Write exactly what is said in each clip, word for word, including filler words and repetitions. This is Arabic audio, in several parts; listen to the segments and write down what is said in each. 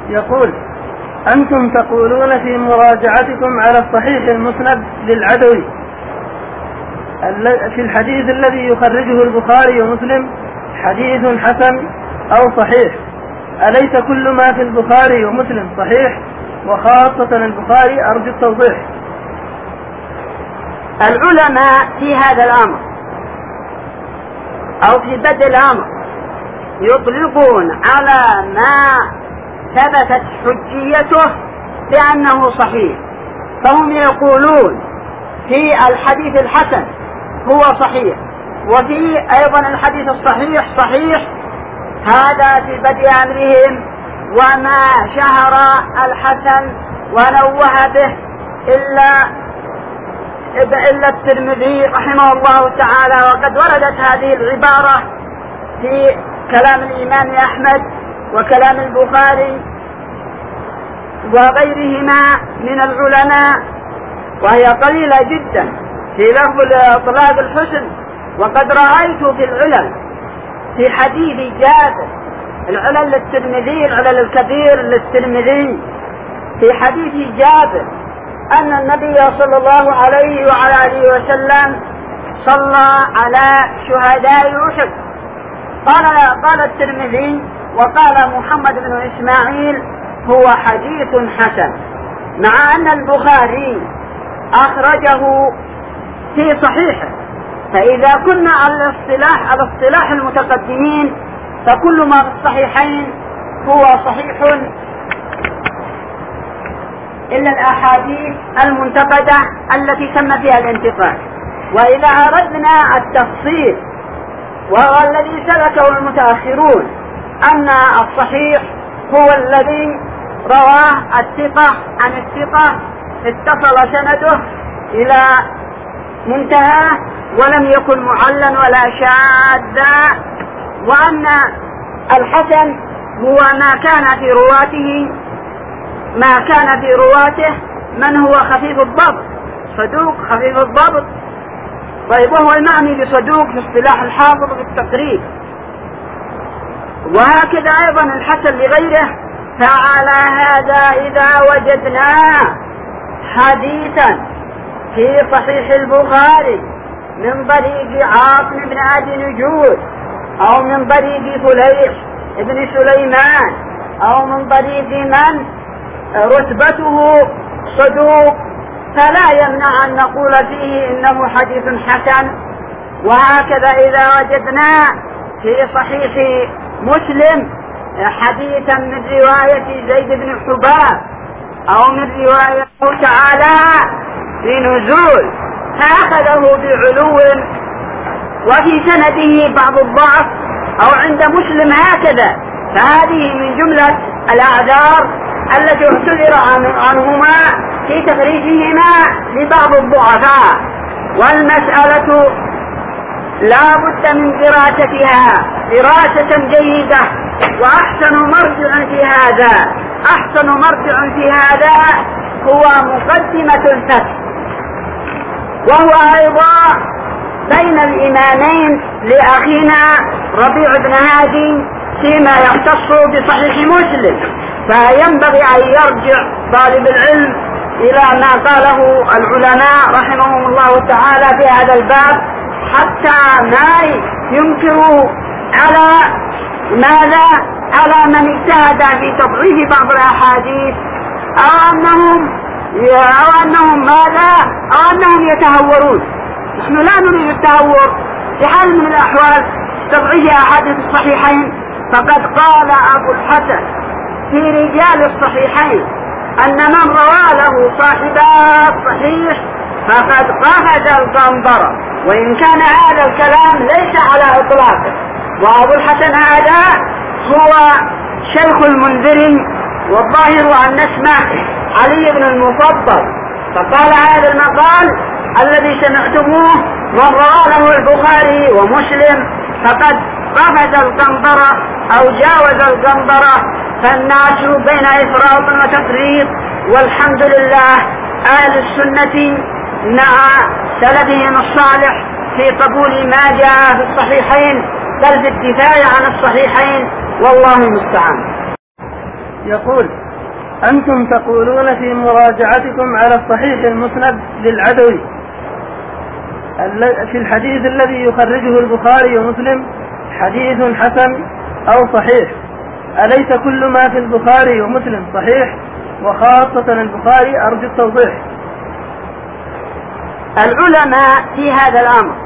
يقول: أنتم تقولون في مراجعتكم على الصحيح المسند للعدوي في الحديث الذي يخرجه البخاري ومسلم حديث حسن أو صحيح، أليس كل ما في البخاري ومسلم صحيح وخاصة البخاري؟ أرجو التوضيح. العلماء في هذا الأمر أو في بدء الأمر يطلقون على ما ثبتت حجيته بأنه صحيح، فهم يقولون في الحديث الحسن هو صحيح، وفي أيضا الحديث الصحيح صحيح. هذا في بدء أمرهم، وما شهر الحسن ونوه به إلا إلا الترمذي رحمه الله تعالى، وقد وردت هذه العبارة في كلام الإمام أحمد وكلام البخاري وغيرهما من العلماء، وهي قليلة جدا في لفظ إطلاق الحسن. وقد رأيت في العلل في حديث جابر، العلل للترمذي، العلل الكبير للترمذي، في حديث جابر أن النبي صلى الله عليه وعلى آله وسلم صلى على شهداء أحد. قال قال الترمذي وقال محمد بن إسماعيل هو حديث حسن، مع أن البخاري أخرجه في صحيحه. فإذا كنا على الاصطلاح على اصطلاح المتقدمين فكل ما في الصحيحين هو صحيح إلا الأحاديث المنتقدة التي تم فيها الانتقاد. وإذا أردنا التفصيل وهو الذي سلكه المتأخرون أن الصحيح هو الذي رواه الثقة عن الثقة اتصل سنده إلى منتهى ولم يكن معلا ولا شاذا، وأن الحسن هو ما كان في رواته ما كان في رواته من هو خفيف الضبط، صدوق خفيف الضبط. طيب، وهو المعني بصدوق في اصطلاح الحافظ في التقريب. وهكذا أيضا الحسن لغيره. فعلى هذا إذا وجدنا حديثا في صحيح البخاري من طريق عاصم بن أبي نجود أو من طريق فليح بن سليمان أو من طريق من رتبته صدوق، فلا يمنع أن نقول فيه إنه حديث حسن. وهكذا إذا وجدنا في صحيح مسلم حديثا من رواية زيد بن حباب أو من رواية تعالى في نزول فأخذه بعلو وفي سنده بعض الضعف أو عند مسلم هكذا، فهذه من جملة الأعذار التي اعتذر عنهما في تخريجهما لبعض الضعفاء. والمسألة لا بد من دراستها دراسة جيدة. وأحسن مرجع في هذا أحسن مرجع في هذا هو مقدمة الفتح، وهو أيضا بين الإمامين لأخينا ربيع بن هادي فيما يختص بصحيح مسلم. فينبغي أن يرجع طالب العلم إلى ما قاله العلماء رحمهم الله تعالى في هذا الباب، حتى ما ينكر على ماذا على من اجتهد في تضعيف بعض الأحاديث أو أنهم أو أنهم ماذا أو أنهم يتهورون. نحن لا نريد التهور في حال من الأحوال تضعيف أحاديث الصحيحين. فقد قال أبو الحسن في رجال الصحيحين أن من روى له صاحبا الصحيح فقد قفز القنبرة، وإن كان هذا الكلام ليس على إطلاقه. وأبو الحسن هذا هو شيخ المنذري، والظاهر أن نسمع علي بن المفضل. فقال هذا المقال الذي سمعتموه من روى له البخاري ومسلم فقد قفز القنبرة أو جاوز القنبرة. فالناس بين إفراط وتفريط، والحمد لله أهل السنة مع سلفهم الصالح في قبول ما جاء في الصحيحين بل في الدفاع عن الصحيحين، والله المستعان. يقول: أنتم تقولون في مراجعتكم على الصحيح المسند للعدوي في الحديث الذي يخرجه البخاري ومسلم حديث حسن أو صحيح، أليس كل ما في البخاري ومسلم صحيح وخاصة البخاري؟ أرجو التوضيح. العلماء في هذا الأمر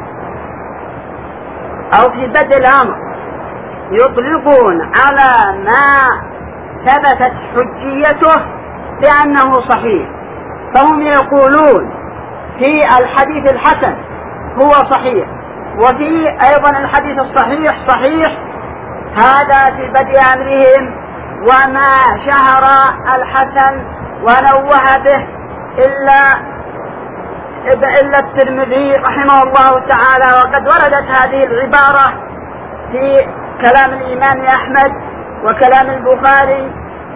أو في بدء الأمر يطلقون على ما ثبتت حجيته بأنه صحيح، فهم يقولون في الحديث الحسن هو صحيح، وفي أيضا الحديث الصحيح صحيح. هذا في بدء أمرهم، وما شهر الحسن ونوه به إلا إلا الترمذي رحمه الله تعالى، وقد وردت هذه العبارة في كلام الإمام أحمد وكلام البخاري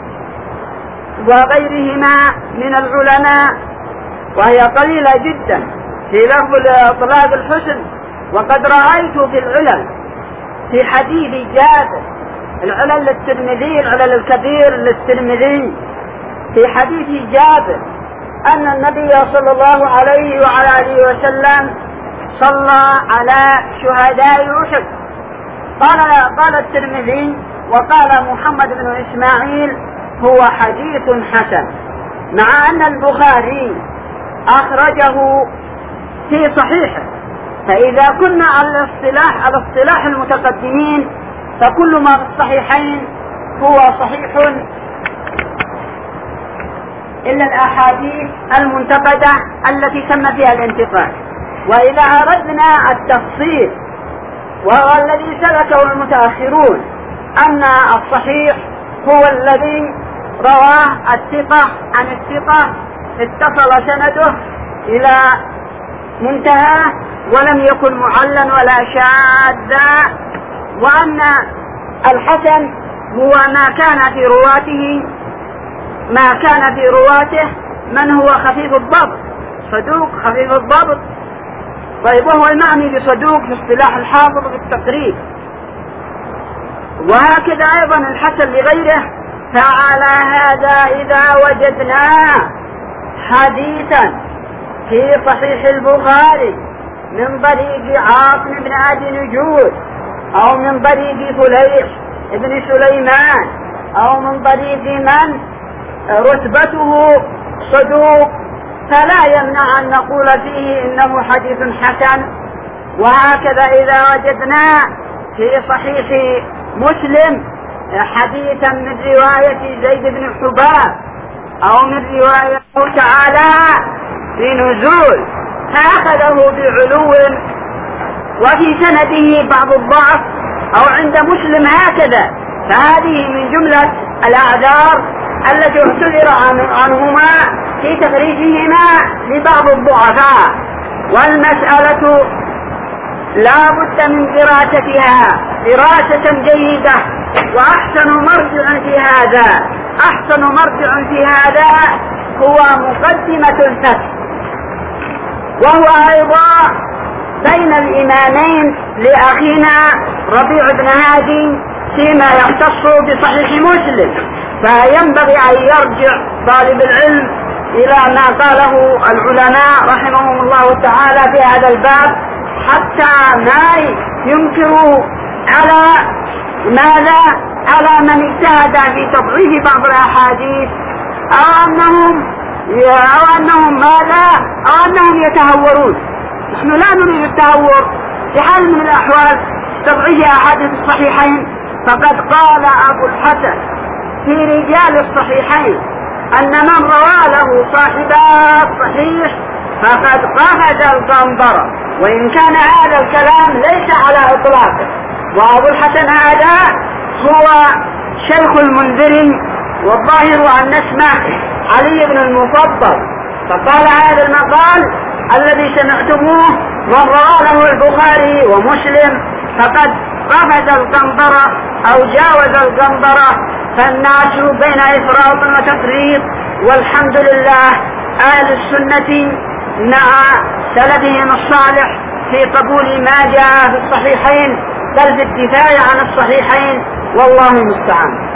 وغيرهما من العلماء، وهي قليلة جدا في لفظ إطلاق الحسن. وقد رأيت في العلل في حديث جابر، العلل للترمذي، العلل الكبير للترمذي، في حديث جابر أن النبي صلى الله عليه وعلى آله وسلم صلى على شهداء أحد. قال قال الترمذي وقال محمد بن إسماعيل هو حديث حسن، مع أن البخاري أخرجه في صحيحه. فإذا كنا على الاصطلاح على اصطلاح المتقدمين فكل ما في الصحيحين هو صحيح إلا الأحاديث المنتقدة التي تم فيها الانتقاد. وإذا أردنا التفصيل وهو الذي سلكه المتأخرون أن الصحيح هو الذي رواه الثقة عن الثقة اتصل سنده إلى منتهى ولم يكن معلا ولا شاذا، وأن الحسن هو ما كان في رواته ما كان في رواته من هو خفيف الضبط، صدوق خفيف الضبط. طيب، وهو المعني بصدوق في اصطلاح الحافظ في التقريب. وهكذا أيضا الحسن لغيره. فعلى هذا إذا وجدنا حديثا في صحيح البخاري من طريق عاصم بن أبي نجود أو من طريق فليح بن سليمان أو من طريق من رتبته صدوق، فلا يمنع أن نقول فيه إنه حديث حسن. وهكذا إذا وجدنا في صحيح مسلم حديثا من رواية زيد بن حباب أو من رواية تعالى في نزول فأخذه بعلو وفي سنده بعض الضعف أو عند مسلم هكذا، فهذه من جملة الأعذار التي اعتذر عنهما في تخريجهما لبعض الضعفاء. والمسألة لا بد من دراستها دراسة جيدة، وأحسن مرجع في هذا أحسن مرجع في هذا هو مقدمة الفتح، وهو أيضا بين الإمامين لأخينا ربيع بن هادي فيما يختص بصحيح مسلم. فينبغي أن يرجع طالب العلم إلى ما قاله العلماء رحمهم الله تعالى في هذا الباب، حتى ما ينكروا على ماذا على من اجتهد في تضعيف بعض الأحاديث أو أنهم أو أنهم ماذا أو أنهم يتهورون. نحن لا نريد التهور في حال من الأحوال تضعيف أحاديث الصحيحين. فقد قال أبو الحسن في رجال الصحيحين أن من روى له صاحبا الصحيح فقد قفز القنطرة، وإن كان هذا الكلام ليس على إطلاقه. وأبو الحسن هذا هو شيخ المنذري، والظاهر أن نسمع علي بن المفضل. فقال هذا المقال الذي سمعتموه من روى له البخاري ومسلم فقد قفز القنطرة أو جاوز القنطرة. فالناس بين إفراط وتفريط، والحمد لله أهل السنة مع سلفهم الصالح في قبول ما جاء في الصحيحين بل في الدفاع عن الصحيحين، والله المستعان.